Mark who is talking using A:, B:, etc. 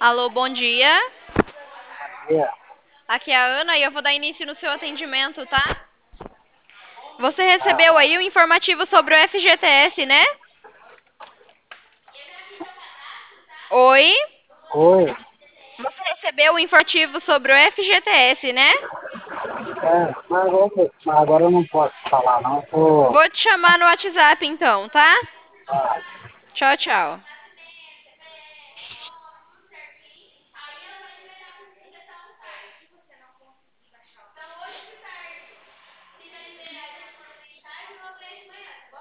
A: Alô, bom dia.
B: É,
A: Aqui é a Ana e eu vou dar início no seu atendimento, tá? Você
B: ah,
A: recebeu aí o informativo sobre o FGTS, né? Oi?
B: oi,
A: Você recebeu o informativo sobre o FGTS, né?
B: mas agora eu não posso falar não,
A: Vou te chamar no WhatsApp então, tá?
B: ah,
A: Tchau, tchau.